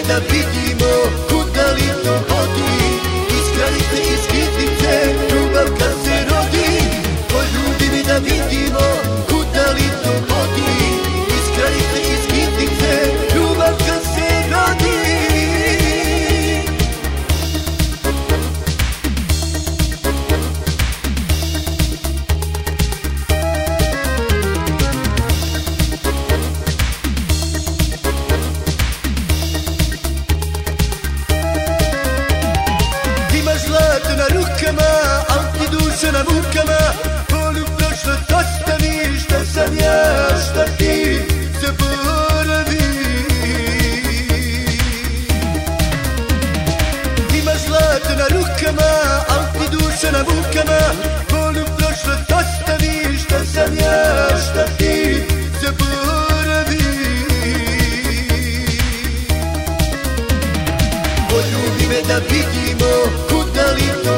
da vidimo kuda li to vodi. Iz Kraljice, iz Kitice, ljubav kad se rodi. Poljubi me da vidimo kuda li to vodi. Iz Kraljice, iz Kitice, ljubav kad se rodi. Zlato na rukama, al ti duša na mukama. Volim prošlost ostavi, šta sam ja, šta ti, zaboravi. Imaš zlato na rukama, al ti duša na mukama. Volim prošlost ostavi, šta sam ja, šta ti, zaboravi. Poljubi me da vidimo kuda li to